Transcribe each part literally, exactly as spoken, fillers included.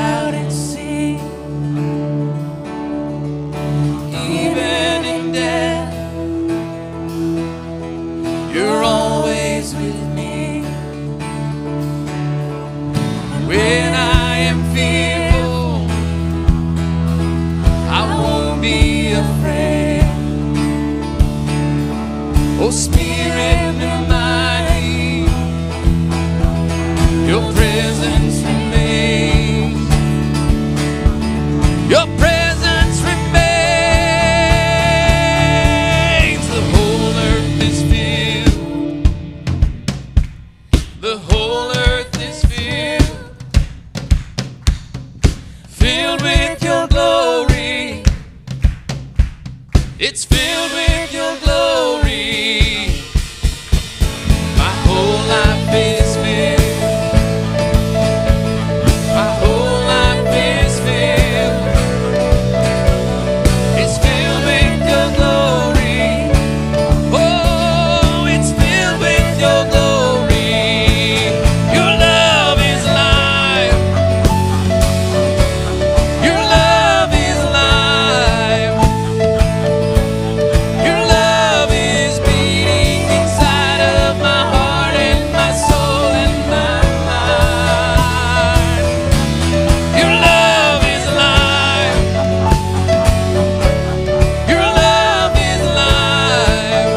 out at sea. Even in death, you're always with me. When I am fearful, I won't be afraid. Oh, Spirit, remind me, your presence remains. Your presence remains. The whole earth is filled. The whole earth is filled. Filled with your glory. It's filled with your glory. My whole life is filled. My whole life is filled. It's filled with your glory. Oh, it's filled with your glory. Your love is life. Your love is life. Your love is beating inside of my heart and my soul and my mind. Your love is life. Your love is life.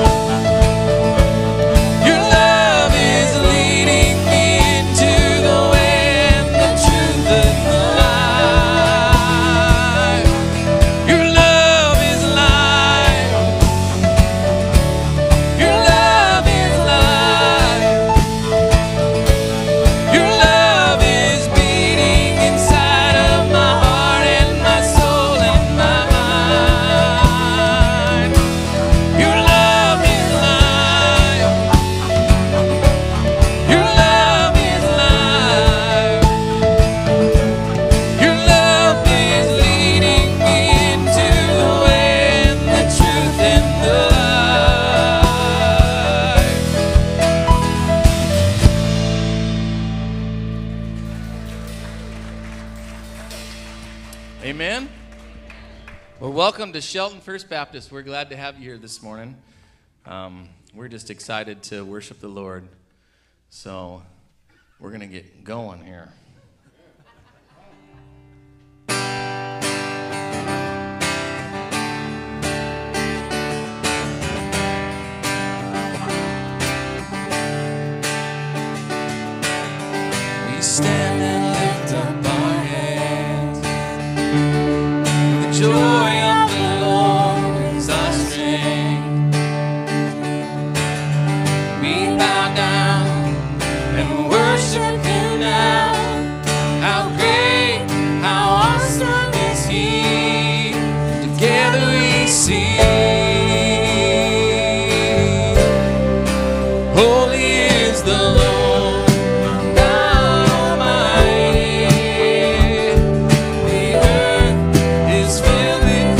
Your love is leading me into the way and the truth and the life. Your love is life. Your love is life. Your love is beating inside of my heart and my soul and my mind. Your love is life. Your love is life. Your love is leading me into the way and the truth and the life. Amen. Well, welcome to Shelton First Baptist. We're glad to have you here this morning. Um, we're just excited to worship the Lord. So we're going to get going here. We stand and lift up our hands. The joy of the Lord is our strength. We bow down and worship Him now. How great, how awesome is He. Together we sing. Holy is the Lord God Almighty. The earth is filled with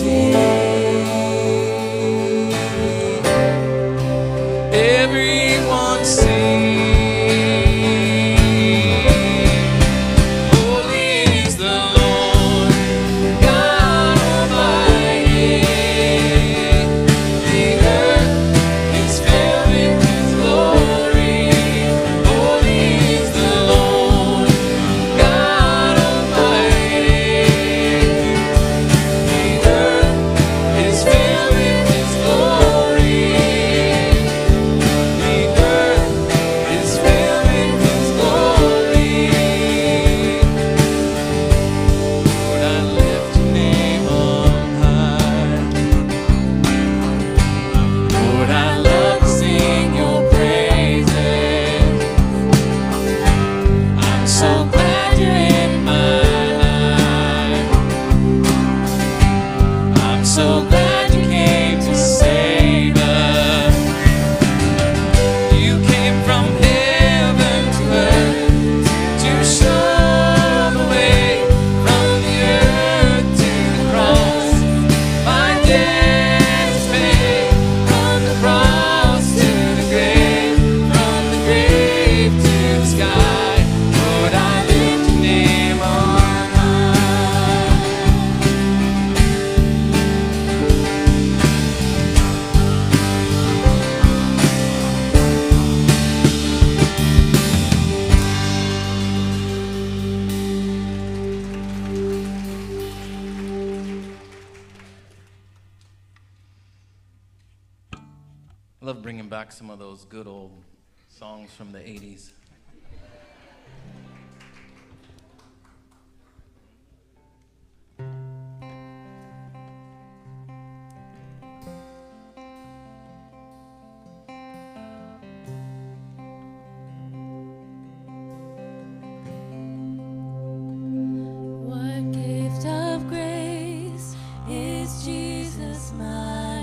I love bringing back some of those good old songs from the eighties.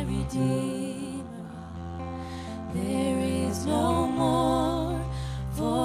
There is no more for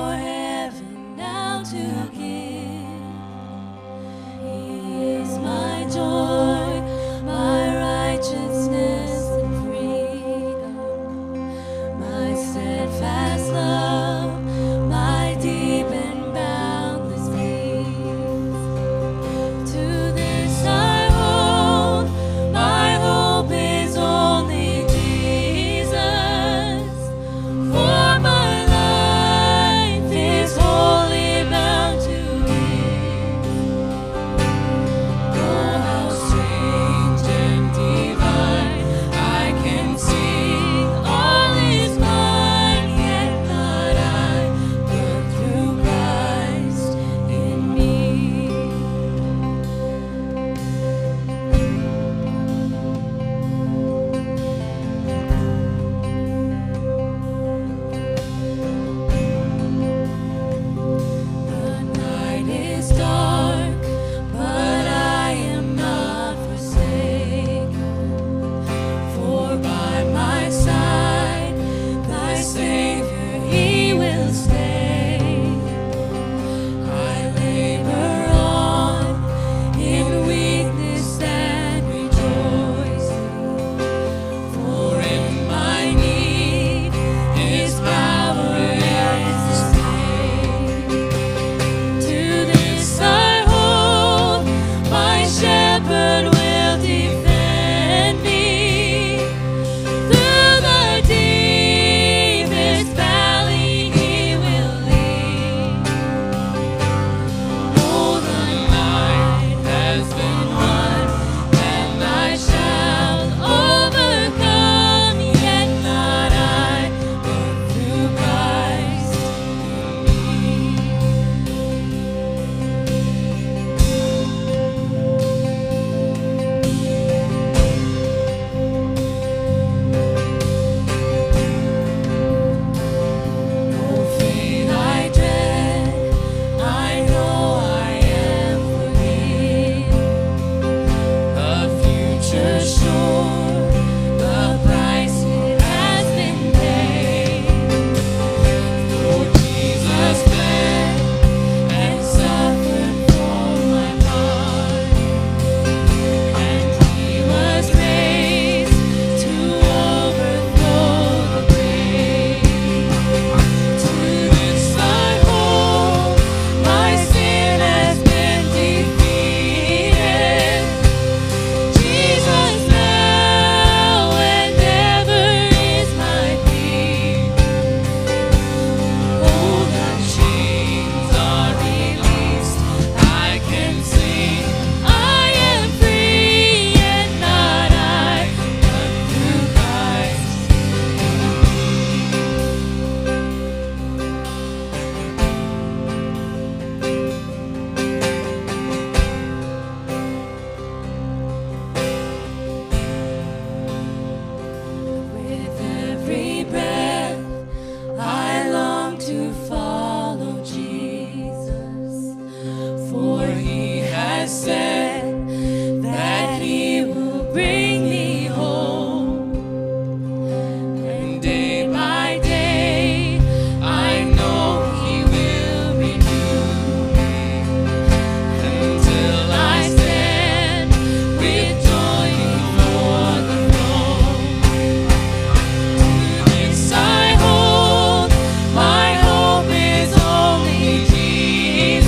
has said that he will bring me home. And day by day, I know he will renew me until I stand with joy before the throne. To this I hold, my hope is only Jesus.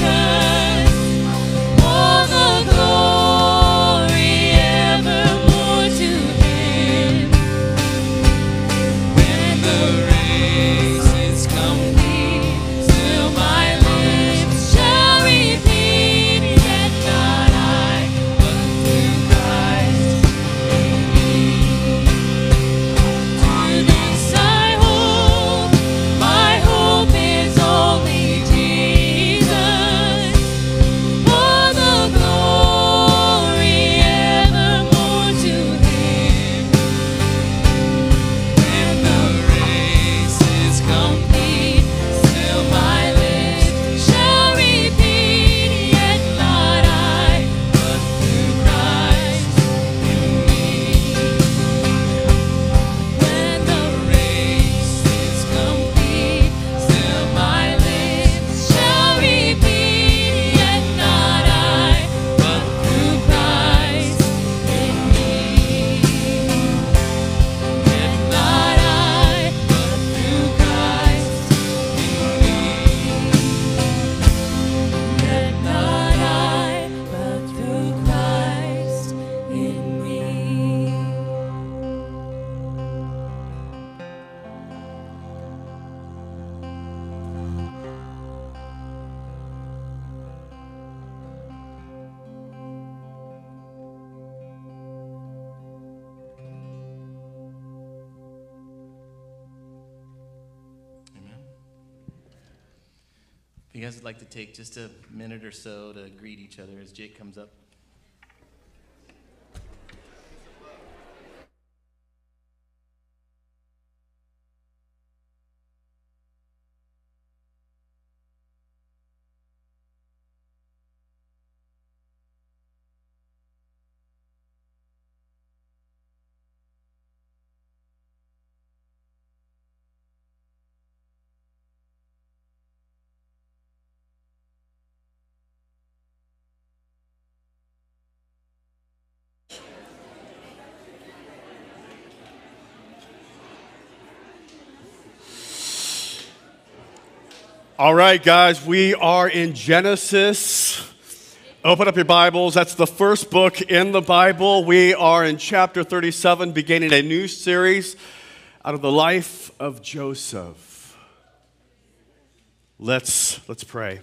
All the glory evermore to him. When the race is complete, still my lips shall repeat, yet not I, but through Christ in me. To this I hold, my hope is only Jesus. For the glory evermore to him. When the race is complete, still my lips shall repeat, yet not I, but through Christ in me. When the race is complete, still my lips shall repeat, yet not I, but through Christ in me. Yet not I, but through Christ in me. Yet not I, but through Christ in me. Amen. If you guys would like to take just a minute or so to greet each other as Jake comes up. All right, guys, we are in Genesis. Open up your Bibles. That's the first book in the Bible. We are in chapter thirty-seven, beginning a new series out of the life of Joseph. Let's, let's pray.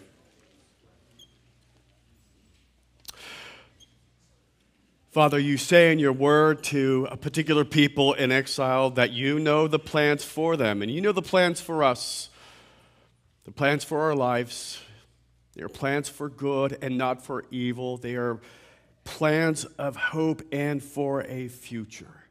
Father, you say in your word to a particular people in exile that you know the plans for them, and you know the plans for us. The plans for our lives, they are plans for good and not for evil. They are plans of hope and for a future.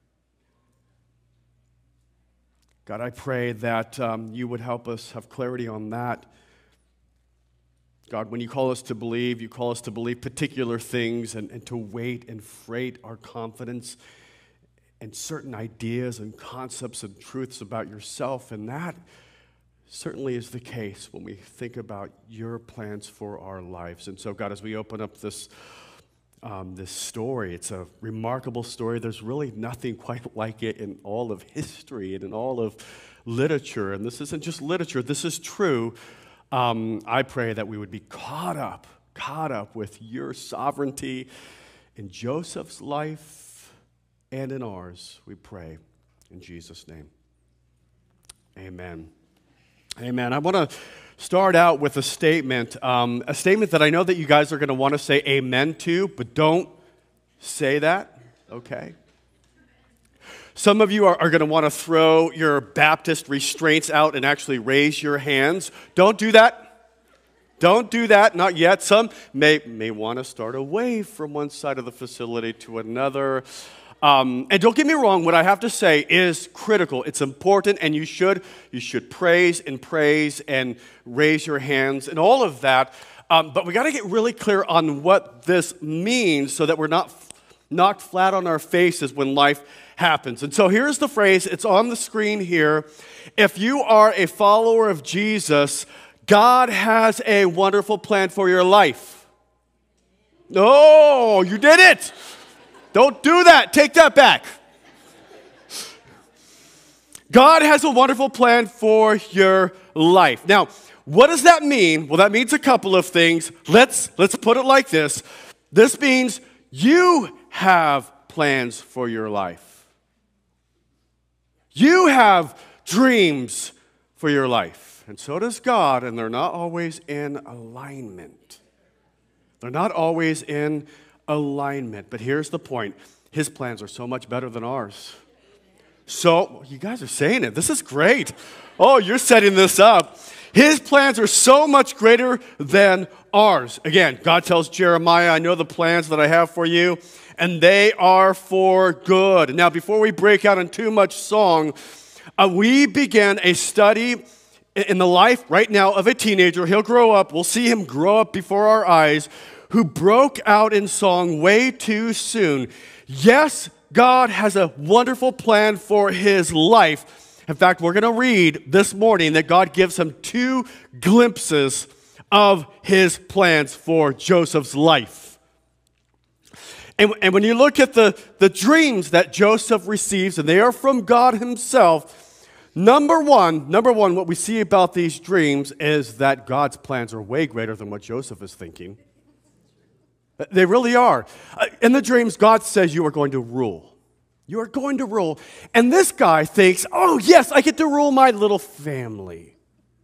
God, I pray that um, you would help us have clarity on that. God, when you call us to believe, you call us to believe particular things and, and to wait and freight our confidence in certain ideas and concepts and truths about yourself, and that certainly is the case when we think about your plans for our lives. And so, God, as we open up this um, this story, it's a remarkable story. There's really nothing quite like it in all of history and in all of literature. And this isn't just literature. This is true. Um, I pray that we would be caught up, caught up with your sovereignty in Joseph's life and in ours, we pray. In Jesus' name, amen. Amen. I want to start out with a statement, um, a statement that I know that you guys are going to want to say amen to, but don't say that, okay? Some of you are, are going to want to throw your Baptist restraints out and actually raise your hands. Don't do that. Don't do that, not yet. Some may, may want to start away from one side of the facility to another. Um, and don't get me wrong, what I have to say is critical. It's important, and you should you should praise and praise and raise your hands and all of that. Um, but we got to get really clear on what this means so that we're not f- knocked flat on our faces when life happens. And so here's the phrase. It's on the screen here. If you are a follower of Jesus, God has a wonderful plan for your life. Oh, you did it. Don't do that. Take that back. God has a wonderful plan for your life. Now, what does that mean? Well, that means a couple of things. Let's, let's put it like this. This means you have plans for your life. You have dreams for your life. And so does God, and they're not always in alignment. They're not always in alignment. But here's the point. His plans are so much better than ours. So, you guys are saying it. This is great. Oh, you're setting this up. His plans are so much greater than ours. Again, God tells Jeremiah, I know the plans that I have for you, and they are for good. Now, before we break out in too much song, uh, we began a study in the life right now of a teenager. He'll grow up. We'll see him grow up before our eyes, who broke out in song way too soon. Yes, God has a wonderful plan for his life. In fact, we're going to read this morning that God gives him two glimpses of his plans for Joseph's life. And, and when you look at the, the dreams that Joseph receives, and they are from God himself, number one, number one, what we see about these dreams is that God's plans are way greater than what Joseph is thinking. They really are. In the dreams, God says you are going to rule. You are going to rule. And this guy thinks, oh, yes, I get to rule my little family,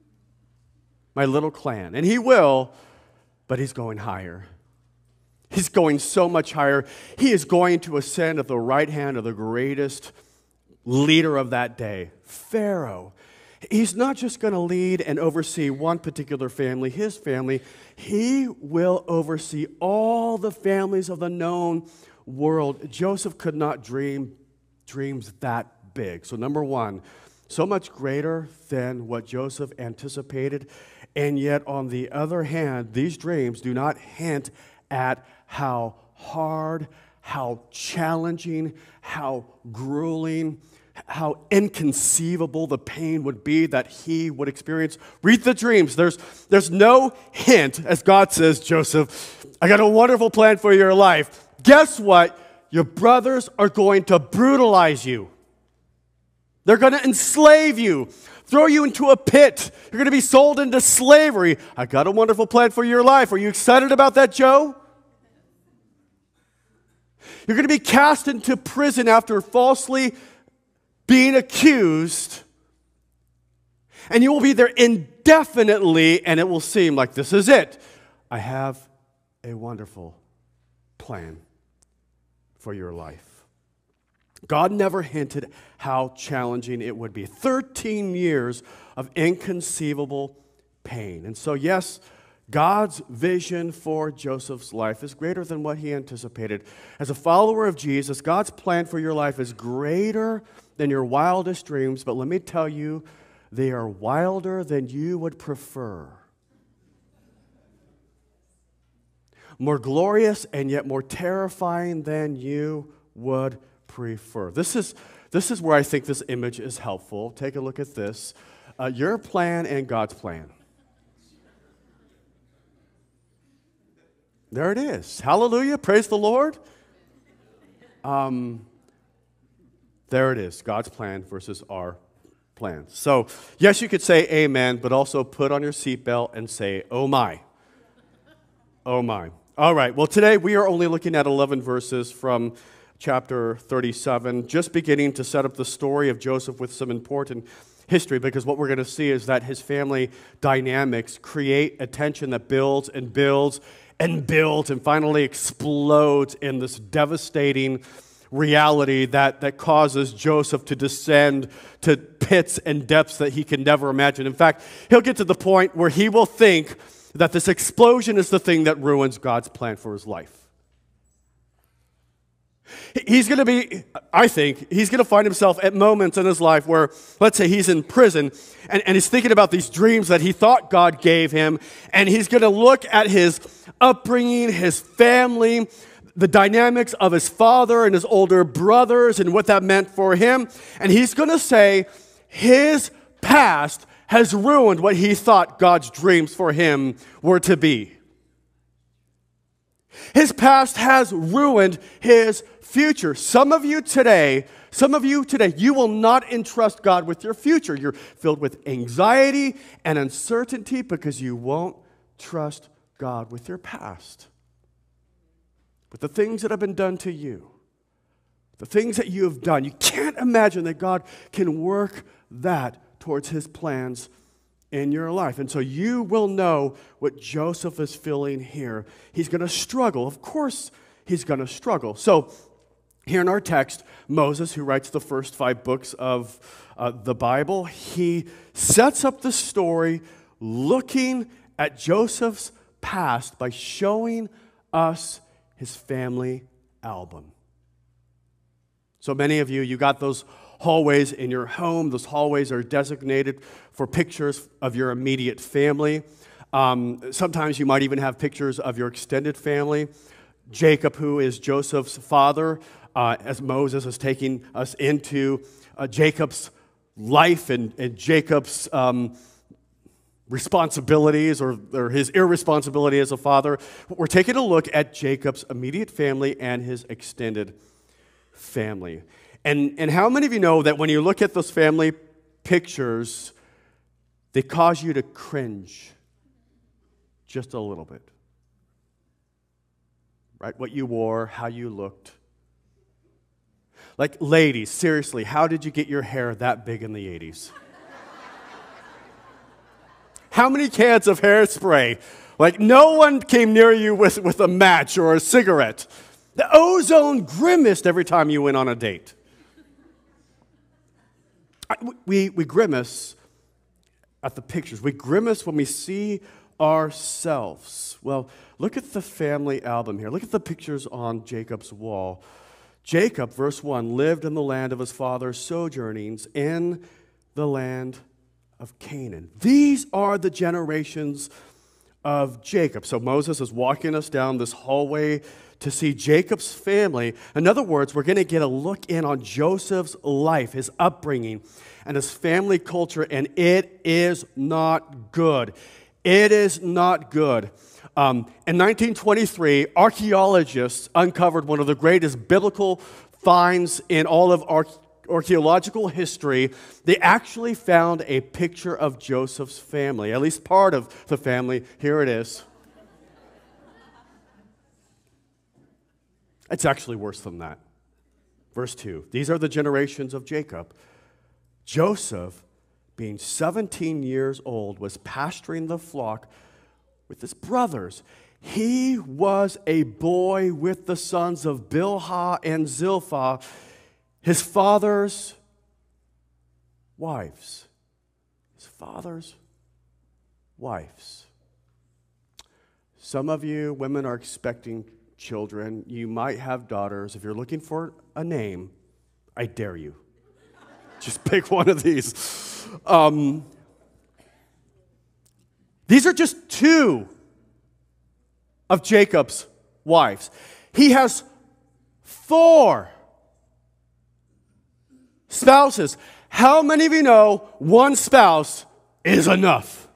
my little clan. And he will, but he's going higher. He's going so much higher. He is going to ascend at the right hand of the greatest leader of that day, Pharaoh. He's not just going to lead and oversee one particular family, his family. He will oversee all the families of the known world. Joseph could not dream dreams that big. So number one, so much greater than what Joseph anticipated. And yet, on the other hand, these dreams do not hint at how hard, how challenging, how grueling, how inconceivable the pain would be that he would experience. Read the dreams. There's, there's no hint, as God says, Joseph, I got a wonderful plan for your life. Guess what? Your brothers are going to brutalize you. They're going to enslave you, throw you into a pit. You're going to be sold into slavery. I got a wonderful plan for your life. Are you excited about that, Joe? You're going to be cast into prison after falsely being accused, and you will be there indefinitely, and it will seem like this is it. I have a wonderful plan for your life. God never hinted how challenging it would be. thirteen years of inconceivable pain. And so, yes, God's vision for Joseph's life is greater than what he anticipated. As a follower of Jesus, God's plan for your life is greater than your wildest dreams, but let me tell you, they are wilder than you would prefer. More glorious and yet more terrifying than you would prefer. This is, this is where I think this image is helpful. Take a look at this. Uh, your plan and God's plan. There it is. Hallelujah. Praise the Lord. Um, there it is. God's plan versus our plans. So, yes, you could say amen, but also put on your seatbelt and say, oh my. Oh my. All right. Well, today we are only looking at eleven verses from chapter thirty-seven, just beginning to set up the story of Joseph with some important history, because what we're going to see is that his family dynamics create a tension that builds and builds and builds and finally explodes in this devastating reality that, that causes Joseph to descend to pits and depths that he can never imagine. In fact, he'll get to the point where he will think that this explosion is the thing that ruins God's plan for his life. He's going to be, I think, he's going to find himself at moments in his life where, let's say he's in prison, and, and he's thinking about these dreams that he thought God gave him, and he's going to look at his upbringing, his family, the dynamics of his father and his older brothers and what that meant for him, and he's going to say his past has ruined what he thought God's dreams for him were to be. His past has ruined his future. Some of you today, some of you today, you will not entrust God with your future. You're filled with anxiety and uncertainty because you won't trust God with your past. With the things that have been done to you, the things that you have done, you can't imagine that God can work that towards his plans in your life. And so you will know what Joseph is feeling here. He's going to struggle. Of course, he's going to struggle. So here in our text, Moses, who writes the first five books of uh, the Bible, he sets up the story looking at Joseph's past by showing us his family album. So many of you, you got those hallways in your home. Those hallways are designated for pictures of your immediate family. Um, sometimes you might even have pictures of your extended family. Jacob, who is Joseph's father, uh, as Moses is taking us into uh, Jacob's life and, and Jacob's um, responsibilities or, or his irresponsibility as a father. We're taking a look at Jacob's immediate family and his extended family. And, and how many of you know that when you look at those family pictures, they cause you to cringe just a little bit? Right? What you wore, how you looked. Like, ladies, seriously, how did you get your hair that big in the eighties? How many cans of hairspray? Like, no one came near you with, with a match or a cigarette. The ozone grimaced every time you went on a date. I, we, we grimace at the pictures. We grimace when we see ourselves. Well, look at the family album here. Look at the pictures on Jacob's wall. Jacob, verse one, lived in the land of his father's sojournings in the land of Canaan. These are the generations of Jacob. So Moses is walking us down this hallway to see Jacob's family. In other words, we're going to get a look in on Joseph's life, his upbringing, and his family culture, and it is not good. It is not good. Um, in nineteen twenty-three, archaeologists uncovered one of the greatest biblical finds in all of arch- archaeological history. They actually found a picture of Joseph's family, at least part of the family. Here it is. It's actually worse than that. Verse two, these are the generations of Jacob. Joseph, being seventeen years old, was pasturing the flock with his brothers. He was a boy with the sons of Bilhah and Zilpah, his father's wives. His father's wives. Some of you women are expecting children. You might have daughters. If you're looking for a name, I dare you. Just pick one of these. Um, these are just two of Jacob's wives. He has four spouses. How many of you know one spouse is enough?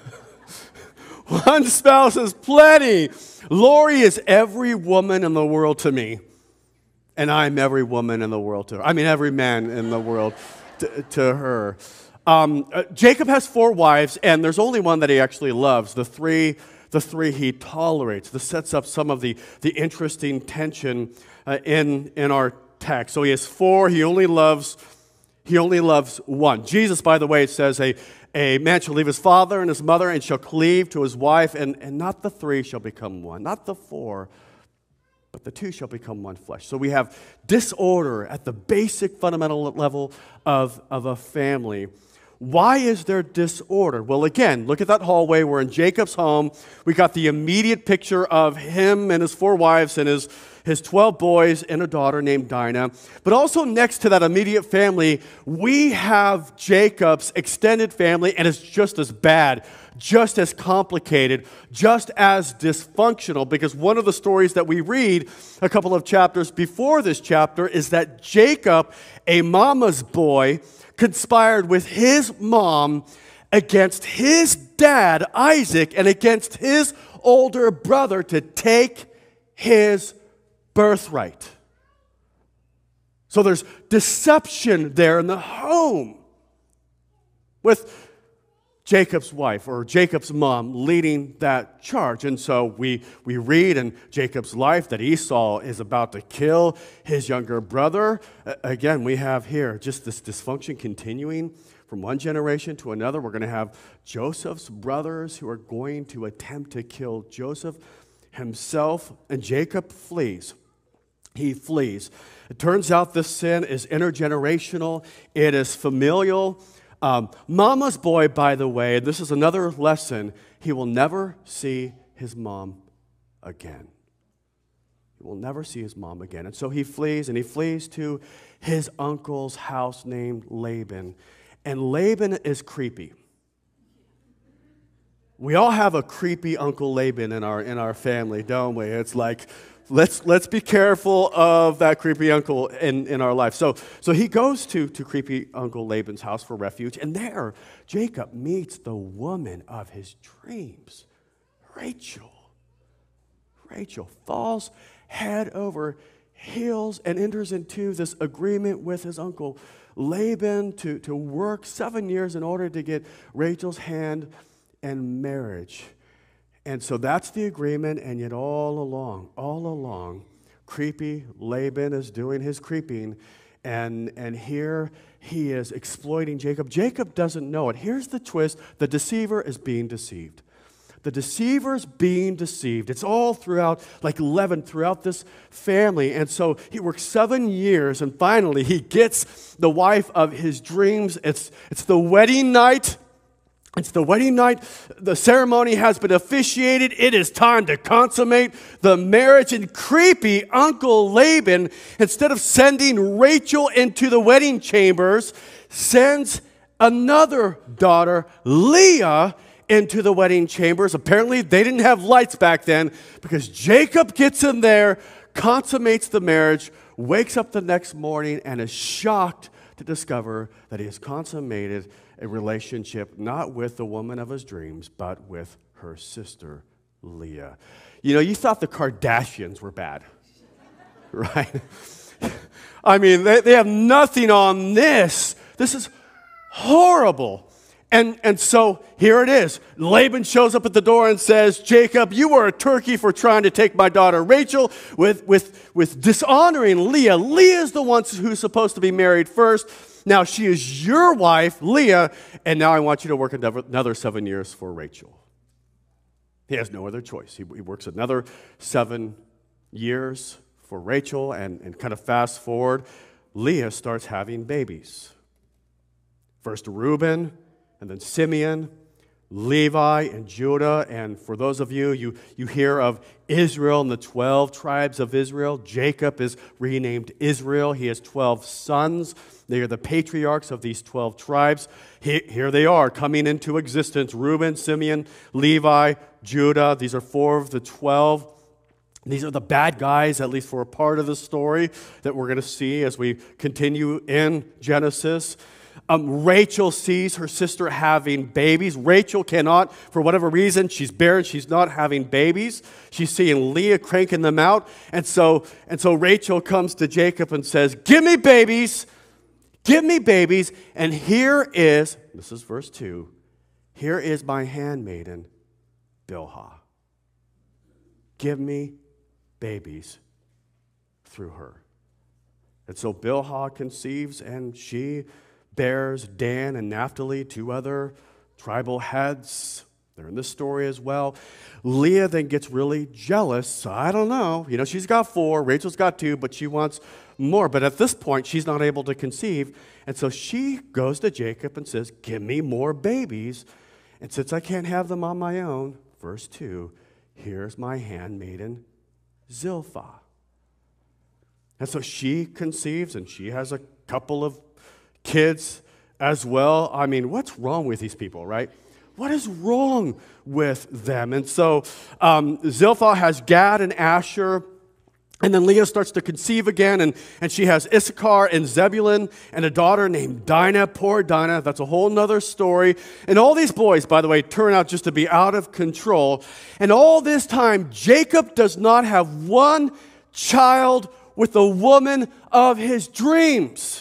One spouse is plenty. Lori is every woman in the world to me, and I'm every woman in the world to her. I mean, every man in the world to, to her. Um, uh, Jacob has four wives, and there's only one that he actually loves. The three, the three he tolerates. This sets up some of the, the interesting tension uh, in in our text. So he has four. He only loves he only loves one. Jesus, by the way, says a a man shall leave his father and his mother and shall cleave to his wife, and, and not the three shall become one, not the four, but the two shall become one flesh. So we have disorder at the basic fundamental level of, of a family. Why is there disorder? Well, again, look at that hallway. We're in Jacob's home. We got the immediate picture of him and his four wives and his, his twelve boys and a daughter named Dinah. But also next to that immediate family, we have Jacob's extended family, and it's just as bad, just as complicated, just as dysfunctional, because one of the stories that we read a couple of chapters before this chapter is that Jacob, a mama's boy, conspired with his mom against his dad, Isaac, and against his older brother to take his birthright. So there's deception there in the home with Jacob's wife or Jacob's mom leading that charge. And so we, we read in Jacob's life that Esau is about to kill his younger brother. Uh, again, we have here just this dysfunction continuing from one generation to another. We're going to have Joseph's brothers who are going to attempt to kill Joseph himself, and Jacob flees. He flees. It turns out this sin is intergenerational. It is familial. Um, mama's boy, by the way, this is another lesson, he will never see his mom again. He will never see his mom again. And so he flees, and he flees to his uncle's house named Laban. And Laban is creepy. We all have a creepy Uncle Laban in our, in our family, don't we? It's like, Let's, let's be careful of that creepy uncle in, in our life. So, so he goes to, to creepy Uncle Laban's house for refuge, and there Jacob meets the woman of his dreams, Rachel. Rachel falls head over heels and enters into this agreement with his uncle Laban to, to work seven years in order to get Rachel's hand in marriage. And so that's the agreement, and yet all along, all along, creepy Laban is doing his creeping, and, and here he is exploiting Jacob. Jacob doesn't know it. Here's the twist. The deceiver is being deceived. The deceiver's being deceived. It's all throughout, like leaven throughout this family. And so he works seven years, and finally he gets the wife of his dreams. It's, it's the wedding night. It's the wedding night. The ceremony has been officiated. It is time to consummate the marriage. And creepy Uncle Laban, instead of sending Rachel into the wedding chambers, sends another daughter, Leah, into the wedding chambers. Apparently, they didn't have lights back then, because Jacob gets in there, consummates the marriage, wakes up the next morning, and is shocked to discover that he has consummated a relationship not with the woman of his dreams, but with her sister, Leah. You know, you thought the Kardashians were bad, right? I mean, they, they have nothing on this. This is horrible. And, and so here it is. Laban shows up at the door and says, Jacob, you were a turkey for trying to take my daughter Rachel with, with, with dishonoring Leah. Leah is the one who's supposed to be married first. Now she is your wife, Leah, and now I want you to work another seven years for Rachel. He has no other choice. He, he works another seven years for Rachel, and, and kind of fast forward, Leah starts having babies. First Reuben, and then Simeon, Levi, and Judah. And for those of you, you, you hear of Israel and the twelve tribes of Israel. Jacob is renamed Israel. He has twelve sons. They are the patriarchs of these twelve tribes. He, here they are coming into existence. Reuben, Simeon, Levi, Judah. These are four of the twelve. These are the bad guys, at least for a part of the story that we're going to see as we continue in Genesis. Um, Rachel sees her sister having babies. Rachel cannot, for whatever reason, she's barren, she's not having babies. She's seeing Leah cranking them out. And so, and so Rachel comes to Jacob and says, give me babies, give me babies. And here is, this is verse two, here is my handmaiden, Bilhah. Give me babies through her. And so Bilhah conceives, and she bears Dan and Naphtali, two other tribal heads. They're in this story as well. Leah then gets really jealous. I don't know. You know, she's got four. Rachel's got two, but she wants more. But at this point, she's not able to conceive. And so she goes to Jacob and says, give me more babies. And since I can't have them on my own, verse two, here's my handmaiden Zilpah. And so she conceives, and she has a couple of kids as well. I mean, what's wrong with these people, right? What is wrong with them? And so um, Zilpah has Gad and Asher, and then Leah starts to conceive again, and, and she has Issachar and Zebulun and a daughter named Dinah. Poor Dinah. That's a whole nother story. And all these boys, by the way, turn out just to be out of control. And all this time, Jacob does not have one child with the woman of his dreams.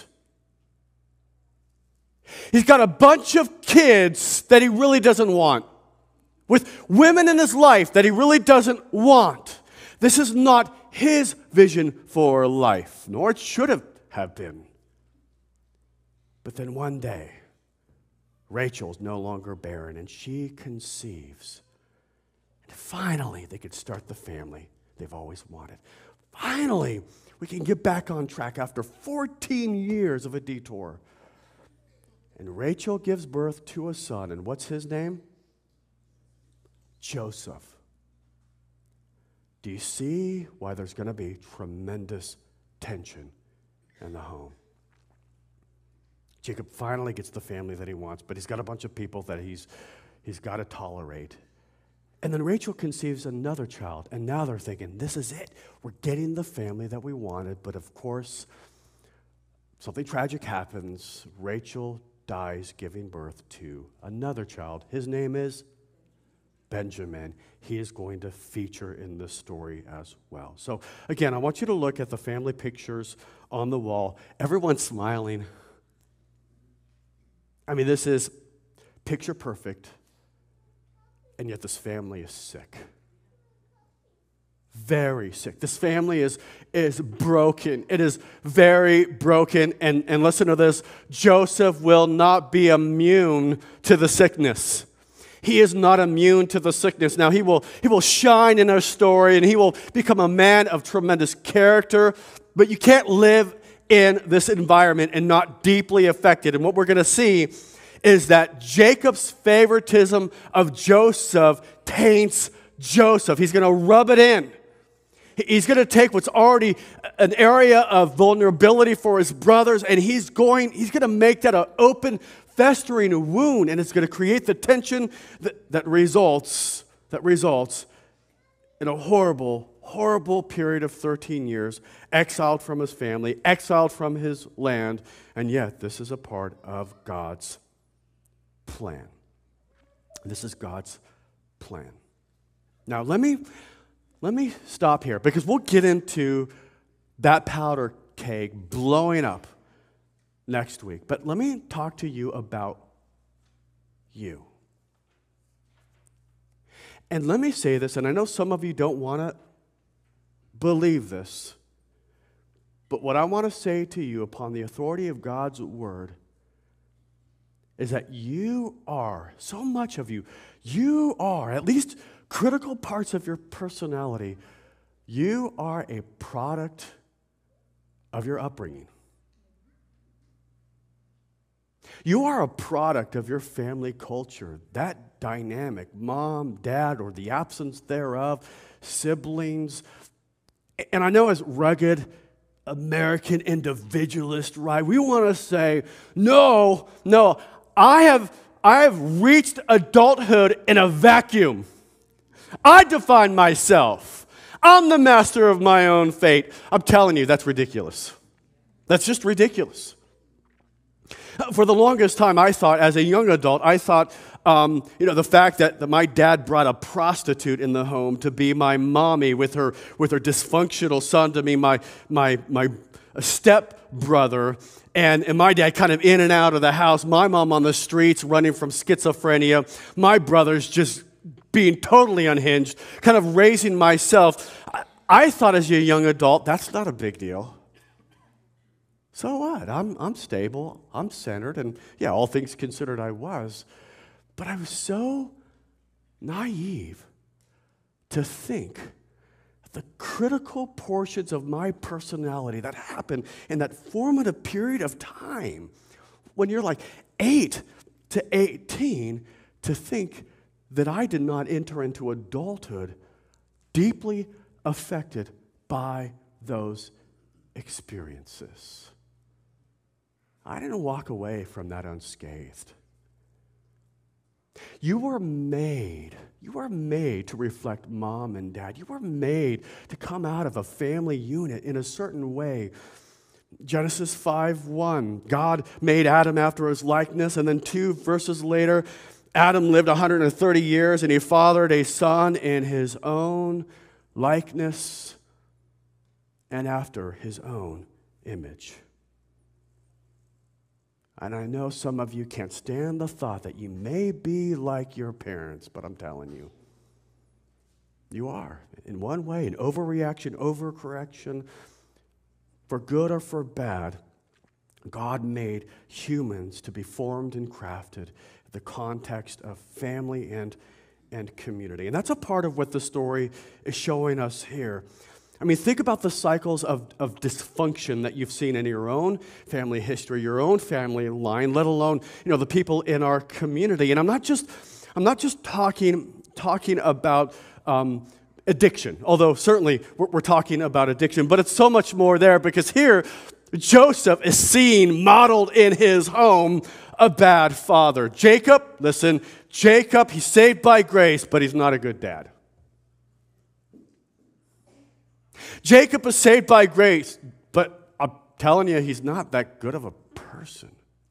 He's got a bunch of kids that he really doesn't want, with women in his life that he really doesn't want. This is not his vision for life, nor it should have, have been. But then one day, Rachel's no longer barren, and she conceives. And finally, they could start the family they've always wanted. Finally, we can get back on track after fourteen years of a detour. And Rachel gives birth to a son, and what's his name? Joseph. Do you see why there's going to be tremendous tension in the home? Jacob finally gets the family that he wants, but he's got a bunch of people that he's, he's got to tolerate. And then Rachel conceives another child, and now they're thinking, this is it. We're getting the family that we wanted, but of course, something tragic happens. Rachel dies giving birth to another child. His name is Benjamin. He is going to feature in this story as well. So again, I want you to look at the family pictures on the wall. Everyone's smiling. I mean, this is picture perfect, and yet this family is sick. Very sick. This family is, is broken. It is very broken. And, and listen to this. Joseph will not be immune to the sickness. He is not immune to the sickness. Now, he will, he will shine in our story, and he will become a man of tremendous character. But you can't live in this environment and not deeply affected. And what we're going to see is that Jacob's favoritism of Joseph taints Joseph. He's going to rub it in. He's going to take what's already an area of vulnerability for his brothers, and he's going, he's going to make that an open, festering wound, and it's going to create the tension that, that results, that results in a horrible, horrible period of thirteen years, exiled from his family, exiled from his land, and yet this is a part of God's plan. This is God's plan. Now, let me... Let me stop here, because we'll get into that powder keg blowing up next week. But let me talk to you about you. And let me say this, and I know some of you don't want to believe this, but what I want to say to you upon the authority of God's word is that you are, so much of you, you are, at least critical parts of your personality, you are a product of your upbringing. You are a product of your family culture, that dynamic, mom, dad, or the absence thereof, siblings. And I know as rugged American individualist, right, we want to say, no, no, I have, I have reached adulthood in a vacuum. I define myself. I'm the master of my own fate. I'm telling you, that's ridiculous. That's just ridiculous. For the longest time, I thought, as a young adult, I thought, um, you know, the fact that, that my dad brought a prostitute in the home to be my mommy with her with her dysfunctional son to be my my my stepbrother, and, and my dad kind of in and out of the house, my mom on the streets running from schizophrenia, my brothers just being totally unhinged, kind of raising myself. I, I thought as a young adult, that's not a big deal. So what? I'm, I'm stable, I'm centered, and yeah, all things considered I was. But I was so naive to think the critical portions of my personality that happen in that formative period of time when you're like eight to eighteen, to think that I did not enter into adulthood deeply affected by those experiences. I didn't walk away from that unscathed. You were made, you were made to reflect mom and dad. You were made to come out of a family unit in a certain way. Genesis five one, God made Adam after his likeness, and then two verses later, Adam lived one hundred thirty years, and he fathered a son in his own likeness and after his own image. And I know some of you can't stand the thought that you may be like your parents, but I'm telling you, you are. In one way, an overreaction, overcorrection, for good or for bad, God made humans to be formed and crafted in the context of family and, and community. And that's a part of what the story is showing us here. I mean, think about the cycles of, of dysfunction that you've seen in your own family history, your own family line, let alone, you know, the people in our community. And I'm not just, I'm not just talking, talking about um, addiction, although certainly we're, we're talking about addiction, but it's so much more there, because here Joseph is seen modeled in his home a bad father. Jacob, listen, Jacob, he's saved by grace, but he's not a good dad. Jacob is saved by grace, but I'm telling you, he's not that good of a person.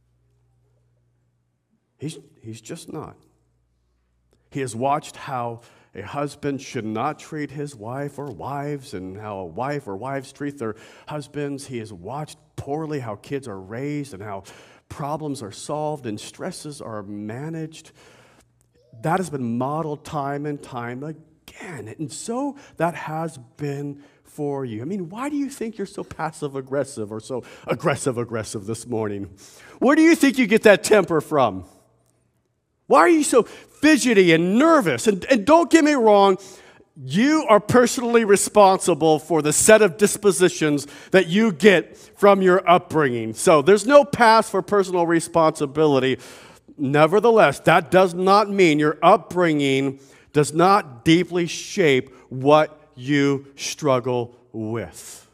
He's, he's just not. He has watched how a husband should not treat his wife or wives, and how a wife or wives treat their husbands. He has watched poorly how kids are raised and how problems are solved and stresses are managed. That has been modeled time and time again. And so that has been for you. I mean, why do you think you're so passive-aggressive or so aggressive-aggressive this morning? Where do you think you get that temper from? Why are you so fidgety and nervous? And, and don't get me wrong, you are personally responsible for the set of dispositions that you get from your upbringing. So there's no pass for personal responsibility. Nevertheless, that does not mean your upbringing does not deeply shape what you struggle with.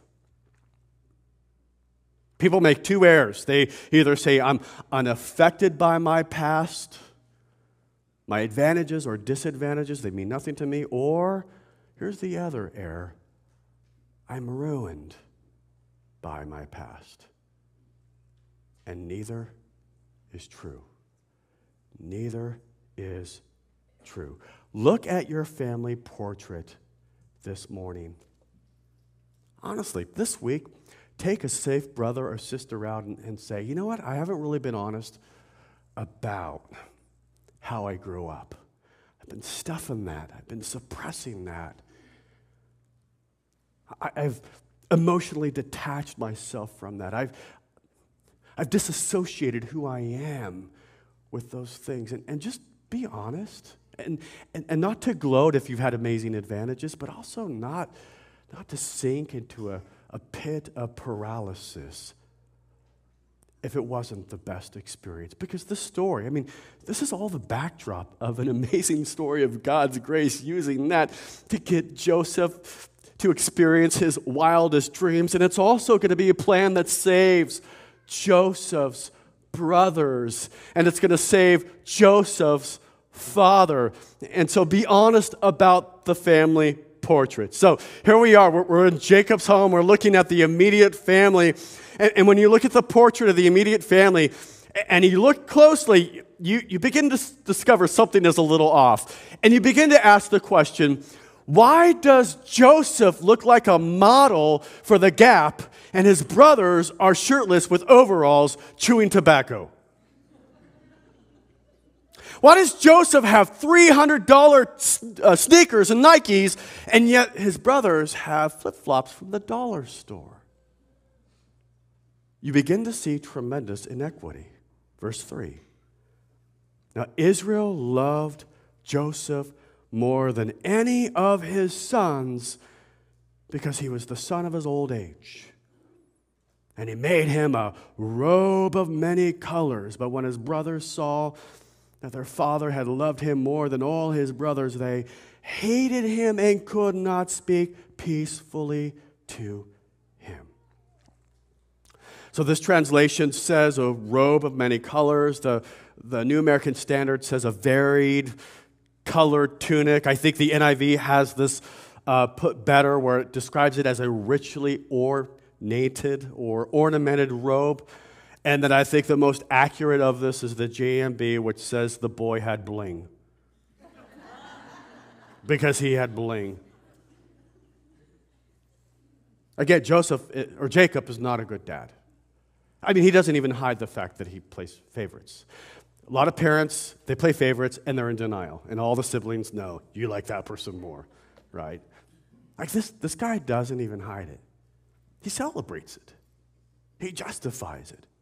People make two errors. They either say, I'm unaffected by my past, my advantages or disadvantages, they mean nothing to me, or here's the other error, I'm ruined by my past. And neither is true. Neither is true. Look at your family portrait this morning. Honestly, this week, take a safe brother or sister out and, and say, you know what, I haven't really been honest about how I grew up. I've been stuffing that. I've been suppressing that. I, I've emotionally detached myself from that. I've, I've disassociated who I am with those things. And, and just be honest. And, and, and not to gloat if you've had amazing advantages, but also not, not to sink into a, a pit of paralysis if it wasn't the best experience. Because this story, I mean, this is all the backdrop of an amazing story of God's grace, using that to get Joseph to experience his wildest dreams. And it's also going to be a plan that saves Joseph's brothers, and it's going to save Joseph's father. And so be honest about the family portrait. So here we are. We're, we're in Jacob's home. We're looking at the immediate family. And, and when you look at the portrait of the immediate family, and you look closely, you, you begin to s- discover something is a little off. And you begin to ask the question, why does Joseph look like a model for the Gap, and his brothers are shirtless with overalls chewing tobacco? Why does Joseph have three hundred dollars uh, sneakers and Nikes, and yet his brothers have flip-flops from the dollar store? You begin to see tremendous inequity. Verse three. Now Israel loved Joseph more than any of his sons because he was the son of his old age. And he made him a robe of many colors. But when his brothers saw that their father had loved him more than all his brothers, they hated him and could not speak peacefully to him. So this translation says a robe of many colors. The, the New American Standard says a varied colored tunic. I think the N I V has this uh, put better where it describes it as a richly ornated or ornamented robe. And then I think the most accurate of this is the J M B, which says the boy had bling. Because he had bling. Again, Joseph, or Jacob, is not a good dad. I mean, he doesn't even hide the fact that he plays favorites. A lot of parents, they play favorites, and they're in denial. And all the siblings know, you like that person more, right? Like this, this guy doesn't even hide it. He celebrates it. He justifies it.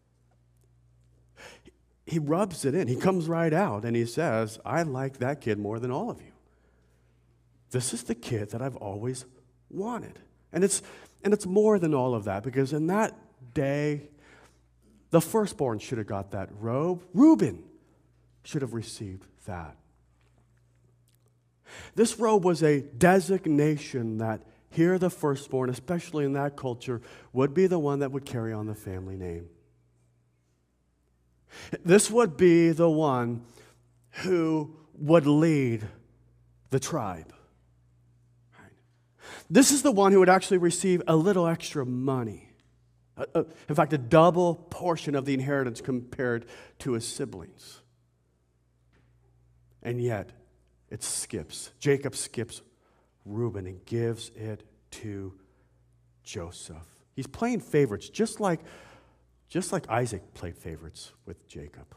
He rubs it in. He comes right out, and he says, I like that kid more than all of you. This is the kid that I've always wanted. And it's, and it's more than all of that, because in that day, the firstborn should have got that robe. Reuben should have received that. This robe was a designation that here the firstborn, especially in that culture, would be the one that would carry on the family name. This would be the one who would lead the tribe. This is the one who would actually receive a little extra money. Uh, uh, in fact, a double portion of the inheritance compared to his siblings. And yet, it skips. Jacob skips Reuben and gives it to Joseph. He's playing favorites, just like, just like Isaac played favorites with Jacob.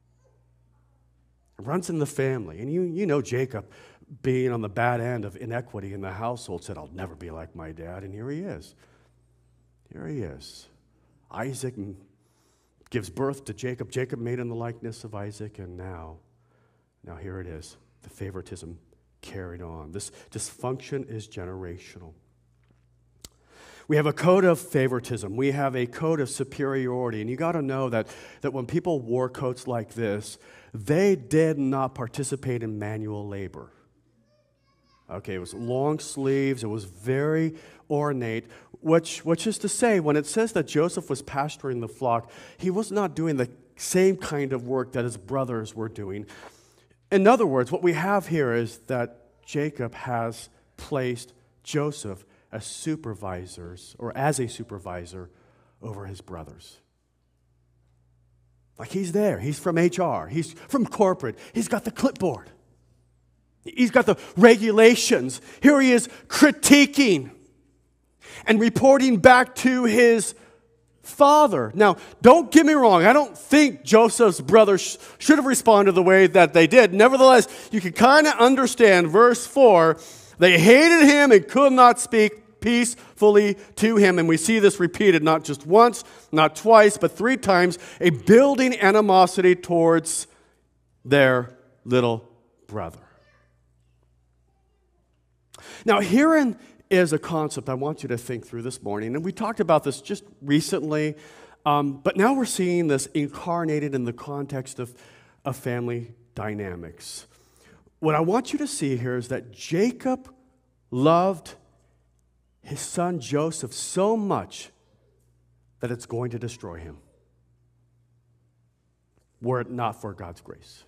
It runs in the family. And you, you know Jacob, being on the bad end of inequity in the household, said, I'll never be like my dad. And here he is. Here he is. Isaac gives birth to Jacob. Jacob made in the likeness of Isaac. And now, now here it is. The favoritism carried on. This dysfunction is generational. We have a code of favoritism. We have a code of superiority. And you got to know that, that when people wore coats like this, they did not participate in manual labor. Okay, it was long sleeves. It was very ornate, which, which is to say, when it says that Joseph was pasturing the flock, he was not doing the same kind of work that his brothers were doing. In other words, what we have here is that Jacob has placed Joseph as supervisors, or as a supervisor, over his brothers. Like he's there. He's from H R. He's from corporate. He's got the clipboard. He's got the regulations. Here he is critiquing and reporting back to his father. Now, don't get me wrong. I don't think Joseph's brothers should have responded the way that they did. Nevertheless, you can kind of understand verse four. They hated him and could not speak peacefully to him. And we see this repeated not just once, not twice, but three times. A building animosity towards their little brother. Now, herein is a concept I want you to think through this morning. And we talked about this just recently, um, but now we're seeing this incarnated in the context of, of family dynamics. What I want you to see here is that Jacob loved his son Joseph so much that it's going to destroy him, were it not for God's grace.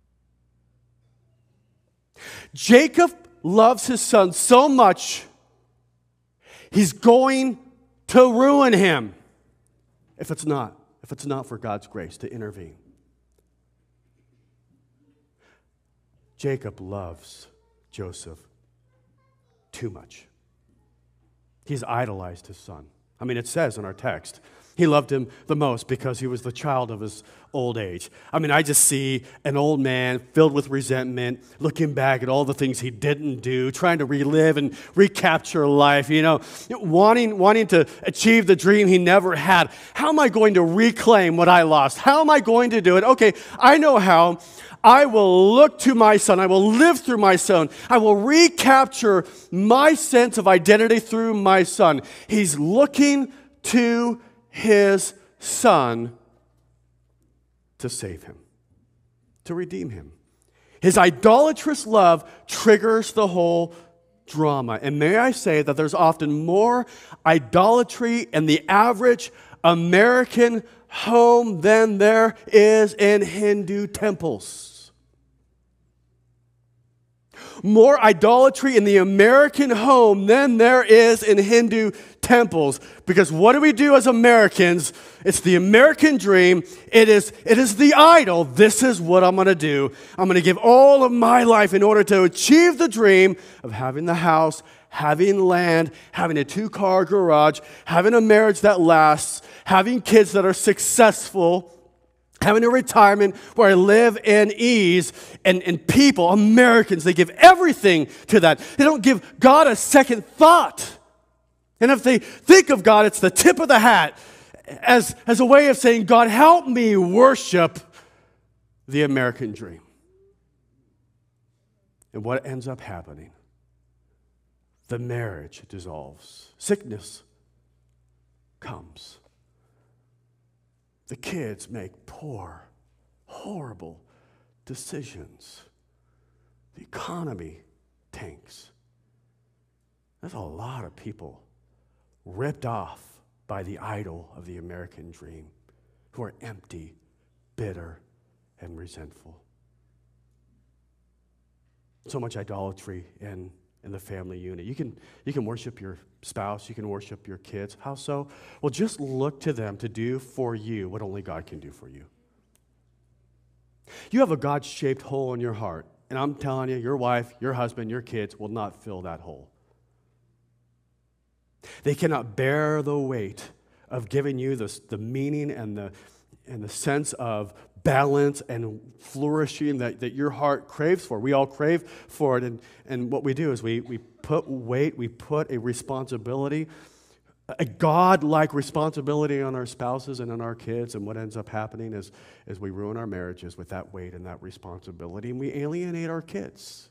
Jacob loves his son so much, he's going to ruin him if it's not, if it's not for God's grace to intervene. Jacob loves Joseph too much. He's idolized his son. I mean, it says in our text, He loved him the most because he was the child of his old age. I mean, I just see an old man filled with resentment, looking back at all the things he didn't do, trying to relive and recapture life, you know, wanting, wanting to achieve the dream he never had. How am I going to reclaim what I lost? How am I going to do it? Okay, I know how. I will look to my son. I will live through my son. I will recapture my sense of identity through my son. He's looking to his son to save him, to redeem him. His idolatrous love triggers the whole drama. And may I say that there's often more idolatry in the average American home than there is in Hindu temples. More idolatry in the American home than there is in Hindu temples. Because what do we do as Americans? It's the American dream. It is, it is the idol. This is what I'm going to do. I'm going to give all of my life in order to achieve the dream of having the house, having land, having a two-car garage, having a marriage that lasts, having kids that are successful, having a retirement where I live in ease. And, and people, Americans, they give everything to that. They don't give God a second thought. And if they think of God, it's the tip of the hat as, as a way of saying, God, help me worship the American dream. And what ends up happening? The marriage dissolves. Sickness comes. The kids make poor, horrible decisions. The economy tanks. There's a lot of people ripped off by the idol of the American dream who are empty, bitter, and resentful. So much idolatry in, in the family unit. You can, you can worship your spouse, you can worship your kids. How so? Well, just look to them to do for you what only God can do for you. You have a God-shaped hole in your heart, and I'm telling you, your wife, your husband, your kids will not fill that hole. They cannot bear the weight of giving you this, the meaning and the, and the sense of balance and flourishing that, that your heart craves for. We all crave for it, and, and what we do is we, we put weight, we put a responsibility, a God-like responsibility on our spouses and on our kids, and what ends up happening is, is we ruin our marriages with that weight and that responsibility, and we alienate our kids.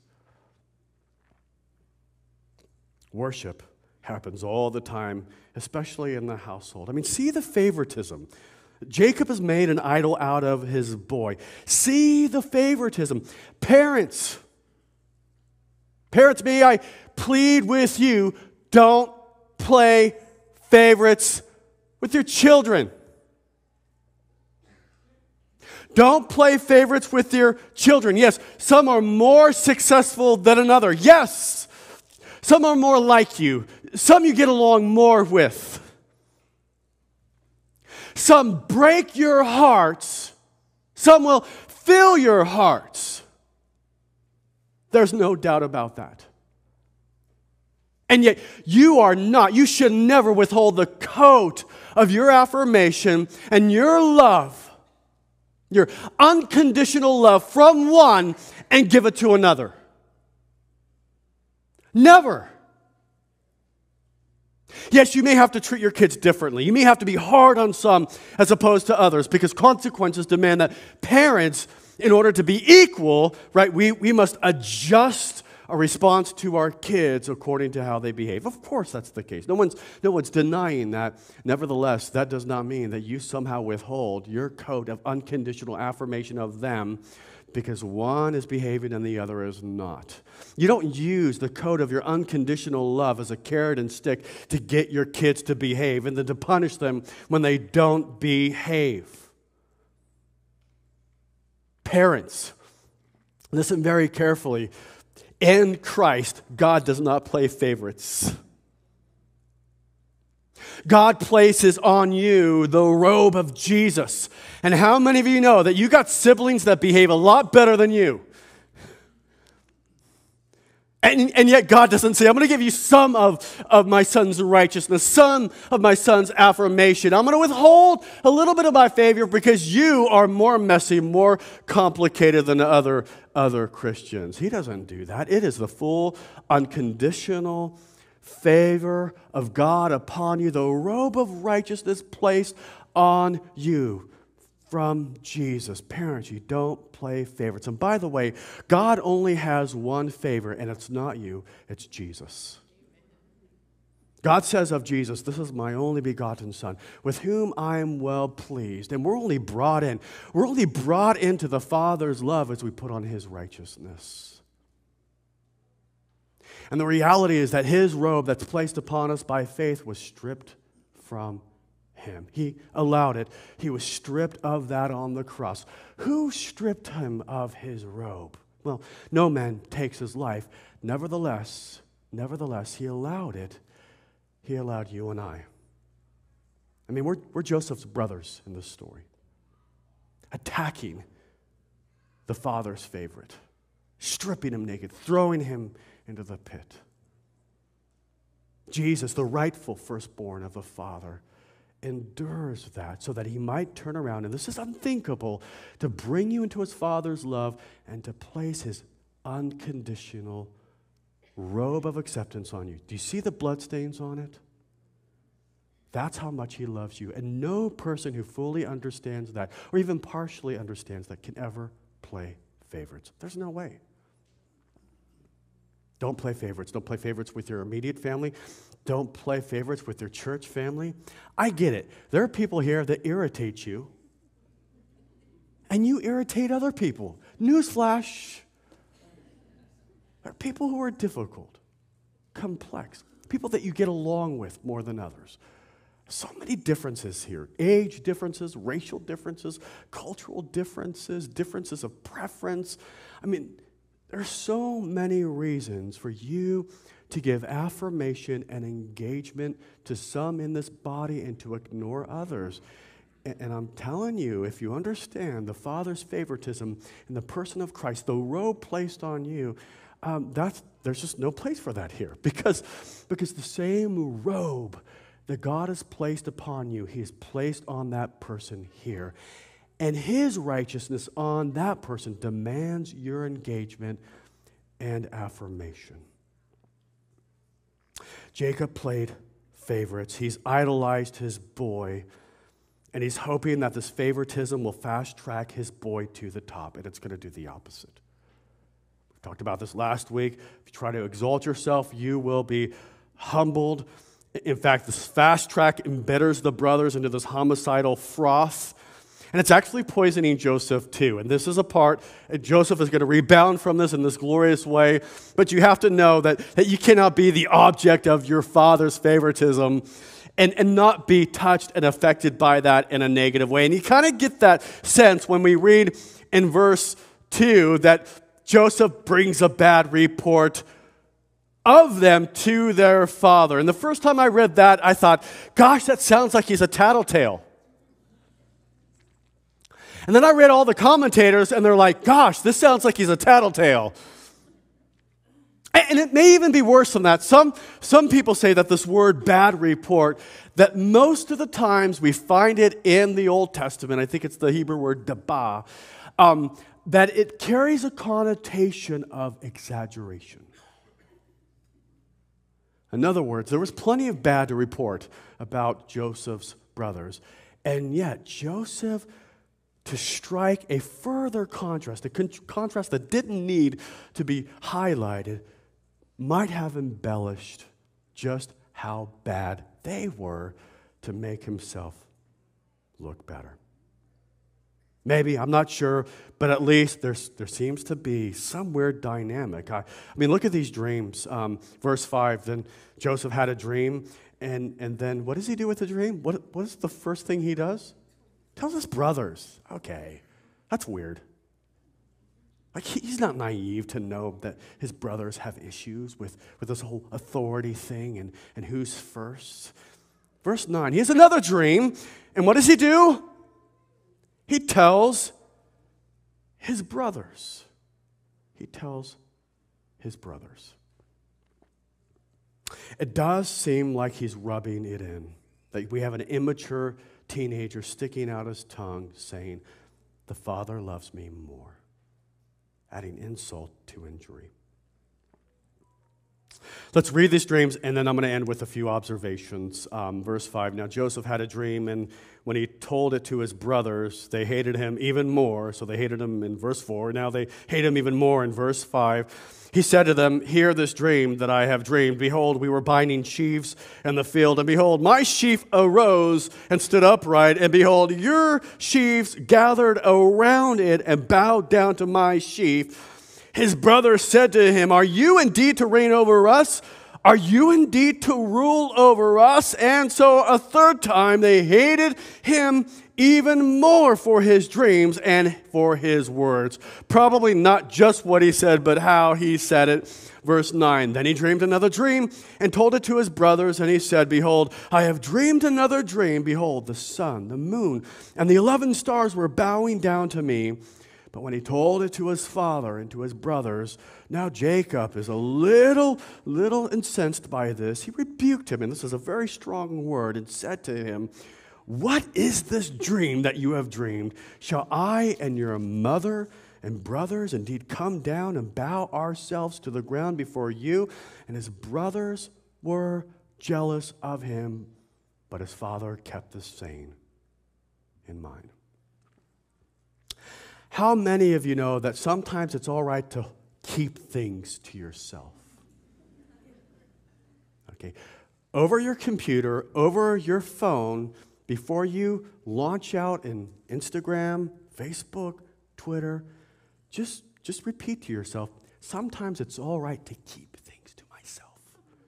Worship happens all the time, especially in the household. I mean, see the favoritism. Jacob has made an idol out of his boy. See the favoritism. Parents, parents, may I plead with you, don't play favorites with your children. Don't play favorites with your children. Yes, some are more successful than another. Yes, some are more like you. Some you get along more with. Some break your hearts. Some will fill your hearts. There's no doubt about that. And yet, you are not, you should never withhold the coat of your affirmation and your love, your unconditional love from one and give it to another. Never. Yes, you may have to treat your kids differently. You may have to be hard on some as opposed to others because consequences demand that parents, in order to be equal, right, we, we must adjust a response to our kids according to how they behave. Of course that's the case. No one's, no one's denying that. Nevertheless, that does not mean that you somehow withhold your code of unconditional affirmation of them because one is behaving and the other is not. You don't use the code of your unconditional love as a carrot and stick to get your kids to behave and then to punish them when they don't behave. Parents, listen very carefully. In Christ, God does not play favorites. God places on you the robe of Jesus. And how many of you know that you got siblings that behave a lot better than you? And, and yet God doesn't say, I'm going to give you some of, of my son's righteousness, some of my son's affirmation. I'm going to withhold a little bit of my favor because you are more messy, more complicated than other, other Christians. He doesn't do that. It is the full, unconditional favor of God upon you, the robe of righteousness placed on you from Jesus. Parents, you don't play favorites. And by the way, God only has one favor, and it's not you, it's Jesus. God says of Jesus, this is my only begotten Son, with whom I am well pleased. And we're only brought in. We're only brought into the Father's love as we put on his righteousness. And the reality is that his robe that's placed upon us by faith was stripped from him. He allowed it. He was stripped of that on the cross. Who stripped him of his robe? Well, no man takes his life. Nevertheless, nevertheless, he allowed it. He allowed you and I. I mean, we're, we're Joseph's brothers in this story, attacking the father's favorite, stripping him naked, throwing him into the pit. Jesus, the rightful firstborn of the Father, endures that so that he might turn around, and this is unthinkable, to bring you into his Father's love and to place his unconditional robe of acceptance on you. Do you see the bloodstains on it? That's how much he loves you. And no person who fully understands that, or even partially understands that, can ever play favorites. There's no way. Don't play favorites. Don't play favorites with your immediate family. Don't play favorites with your church family. I get it. There are people here that irritate you, and you irritate other people. Newsflash. There are people who are difficult, complex, people that you get along with more than others. So many differences here. Age differences, racial differences, cultural differences, differences of preference. I mean, there are so many reasons for you to give affirmation and engagement to some in this body and to ignore others. And, and I'm telling you, if you understand the Father's favoritism in the person of Christ, the robe placed on you, um, that's, there's just no place for that here. Because, because the same robe that God has placed upon you, he has placed on that person here. And his righteousness on that person demands your engagement and affirmation. Jacob played favorites. He's idolized his boy, and he's hoping that this favoritism will fast track his boy to the top, and it's going to do the opposite. We talked about this last week. If you try to exalt yourself, you will be humbled. In fact, this fast track embitters the brothers into this homicidal froth. And it's actually poisoning Joseph too. And this is a part, and Joseph is going to rebound from this in this glorious way. But you have to know that, that you cannot be the object of your father's favoritism and, and not be touched and affected by that in a negative way. And you kind of get that sense when we read in verse two that Joseph brings a bad report of them to their father. And the first time I read that, I thought, gosh, that sounds like he's a tattletale. And then I read all the commentators, and they're like, gosh, this sounds like he's a tattletale. And it may even be worse than that. Some, some people say that this word bad report, that most of the times we find it in the Old Testament, I think it's the Hebrew word daba, um, that it carries a connotation of exaggeration. In other words, there was plenty of bad to report about Joseph's brothers, and yet Joseph, to strike a further contrast, a con- contrast that didn't need to be highlighted, might have embellished just how bad they were to make himself look better. Maybe, I'm not sure, but at least there's, there seems to be some weird dynamic. I, I mean, look at these dreams. Um, verse five, then Joseph had a dream, and, and then what does he do with the dream? What, what is the first thing he does? Tells his brothers. Okay, that's weird. Like, he's not naive to know that his brothers have issues with, with this whole authority thing and, and who's first. Verse nine, he has another dream, and what does he do? He tells his brothers. He tells his brothers. It does seem like he's rubbing it in, that we have an immature teenager sticking out his tongue saying, the Father loves me more, adding insult to injury. Let's read these dreams, and then I'm going to end with a few observations. Um, verse five, now Joseph had a dream, and when he told it to his brothers, they hated him even more. So they hated him in verse four. Now they hate him even more in verse five. He said to them, hear this dream that I have dreamed. Behold, we were binding sheaves in the field, and behold, my sheaf arose and stood upright, and behold, your sheaves gathered around it and bowed down to my sheaf. His brothers said to him, are you indeed to reign over us? Are you indeed to rule over us? And so a third time they hated him even more for his dreams and for his words. Probably not just what he said, but how he said it. Verse nine, then he dreamed another dream and told it to his brothers, and he said, behold, I have dreamed another dream. Behold, the sun, the moon, and the eleven stars were bowing down to me. But when he told it to his father and to his brothers, now Jacob is a little, little incensed by this. He rebuked him, and this is a very strong word, and said to him, what is this dream that you have dreamed? Shall I and your mother and brothers indeed come down and bow ourselves to the ground before you? And his brothers were jealous of him, but his father kept the saying in mind. How many of you know that sometimes it's all right to keep things to yourself? Okay. Over your computer, over your phone, before you launch out in Instagram, Facebook, Twitter, just, just repeat to yourself, sometimes it's all right to keep things to myself.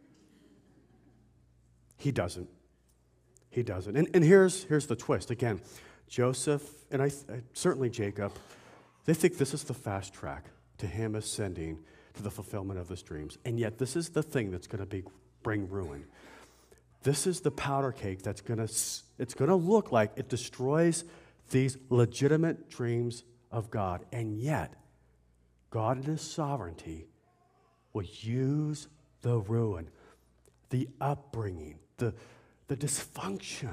He doesn't. He doesn't. And, and here's, here's the twist. Again, Joseph, and I, I, certainly Jacob, they think this is the fast track to him ascending to the fulfillment of his dreams. And yet this is the thing that's going to be bring ruin. This is the powder cake that's going to, it's going to look like it destroys these legitimate dreams of God. And yet, God in his sovereignty will use the ruin, the upbringing, the, the dysfunction,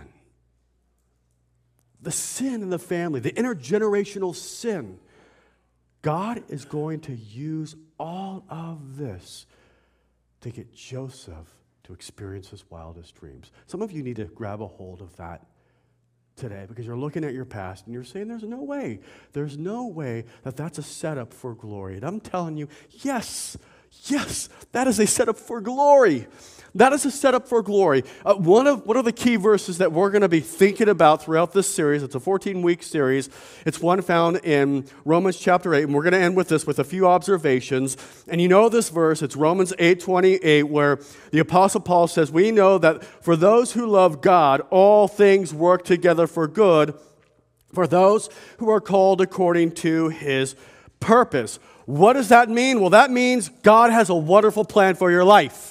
the sin in the family, the intergenerational sin. God is going to use all of this to get Joseph to experience his wildest dreams. Some of you need to grab a hold of that today because you're looking at your past and you're saying there's no way, there's no way that that's a setup for glory. And I'm telling you, yes, yes, that is a setup for glory. That is a setup for glory. Uh, one of one of the key verses that we're going to be thinking about throughout this series, it's a fourteen-week series. It's one found in Romans chapter eight, and we're going to end with this with a few observations. And you know this verse, it's Romans eight twenty-eight, where the Apostle Paul says, we know that for those who love God, all things work together for good, for those who are called according to his purpose. What does that mean? Well, that means God has a wonderful plan for your life.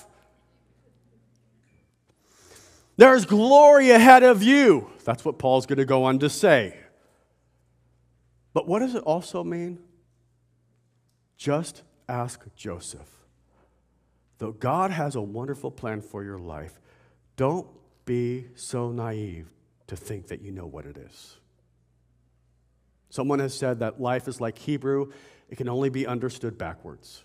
There's glory ahead of you. That's what Paul's going to go on to say. But what does it also mean? Just ask Joseph. Though God has a wonderful plan for your life, don't be so naive to think that you know what it is. Someone has said that life is like Hebrew. It can only be understood backwards.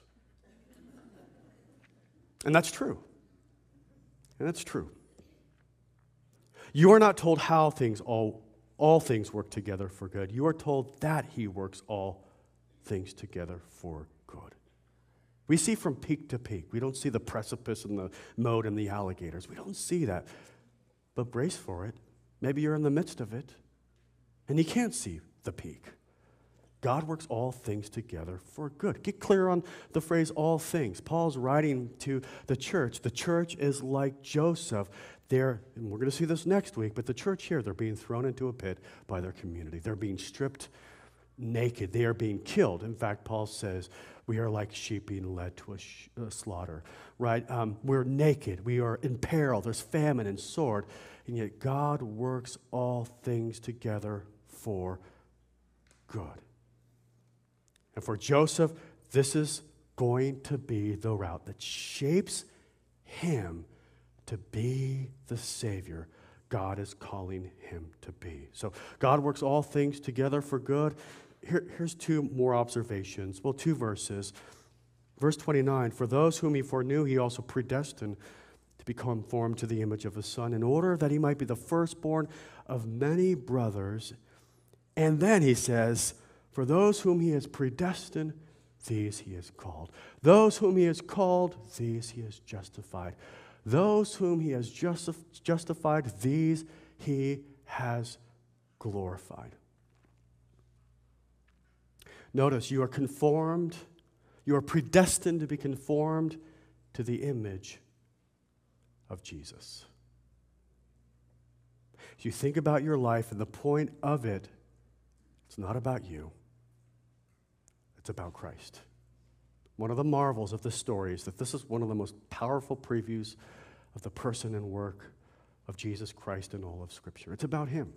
And that's true. And that's true. You are not told how things all, all things work together for good. You are told that he works all things together for good. We see from peak to peak. We don't see the precipice and the moat and the alligators. We don't see that. But brace for it. Maybe you're in the midst of it, and you can't see the peak. God works all things together for good. Get clear on the phrase all things. Paul's writing to the church. The church is like Joseph. They're, and we're going to see this next week, but the church here, they're being thrown into a pit by their community. They're being stripped naked. They are being killed. In fact, Paul says, we are like sheep being led to a, sh- a slaughter, right? Um, we're naked. We are in peril. There's famine and sword. And yet God works all things together for good. And for Joseph, this is going to be the route that shapes him to be the Savior God is calling him to be. So God works all things together for good. Here, here's two more observations. Well, two verses. Verse twenty-nine, for those whom he foreknew, he also predestined to be conformed to the image of his Son, in order that he might be the firstborn of many brothers. And then he says, for those whom he has predestined, these he has called. Those whom he has called, these he has justified. Those whom he has justi- justified, these he has glorified. Notice, you are conformed, you are predestined to be conformed to the image of Jesus. As you think about your life, and the point of it, it's not about you. It's about Christ. One of the marvels of this story is that this is one of the most powerful previews of the person and work of Jesus Christ in all of Scripture. It's about him.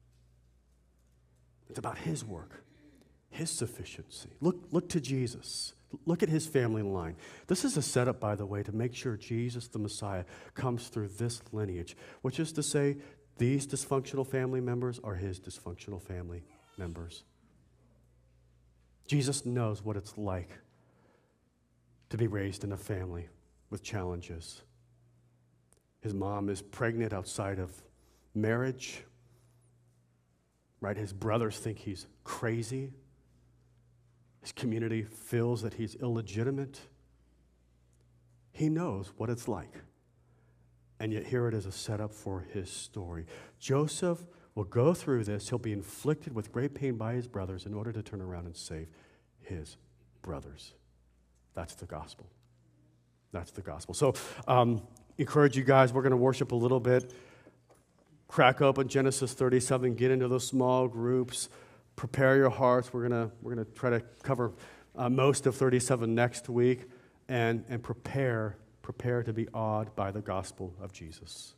It's about his work, his sufficiency. Look, look to Jesus. Look at his family line. This is a setup, by the way, to make sure Jesus, the Messiah, comes through this lineage, which is to say, these dysfunctional family members are his dysfunctional family members. Jesus knows what it's like to be raised in a family with challenges. His mom is pregnant outside of marriage, right? His brothers think he's crazy. His community feels that he's illegitimate. He knows what it's like. And yet here it is, a setup for his story. Joseph will go through this. He'll be inflicted with great pain by his brothers in order to turn around and save his brothers. That's the gospel. That's the gospel. So um, encourage you guys. We're going to worship a little bit. Crack open Genesis thirty-seven. Get into those small groups. Prepare your hearts. We're going to we're going to try to cover uh, most of thirty-seven next week, and and prepare prepare to be awed by the gospel of Jesus.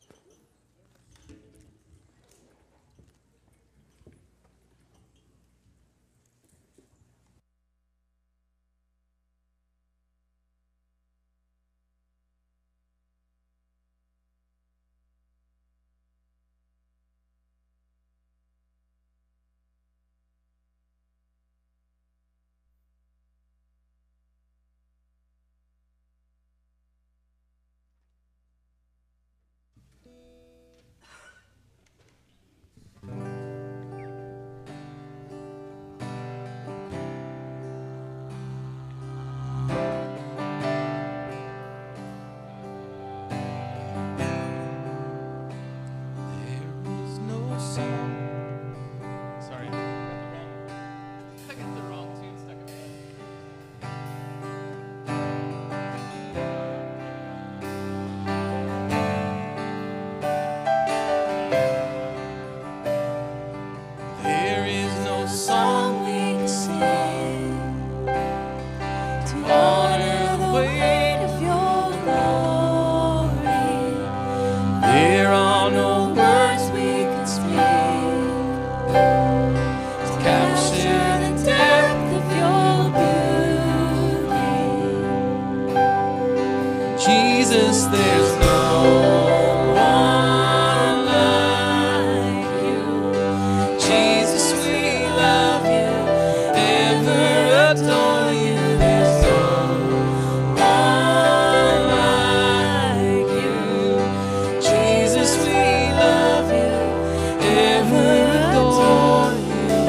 Jesus, there's no one like you. Jesus, we love you, ever adore you. There's no one like you. Jesus, we love you, ever adore you.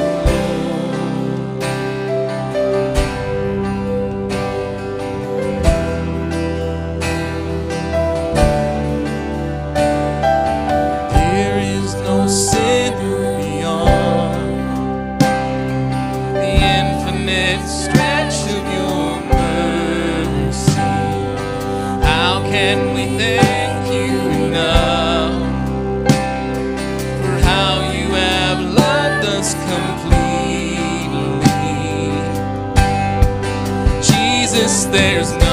Can we thank you enough for how you have loved us completely? Jesus, there's no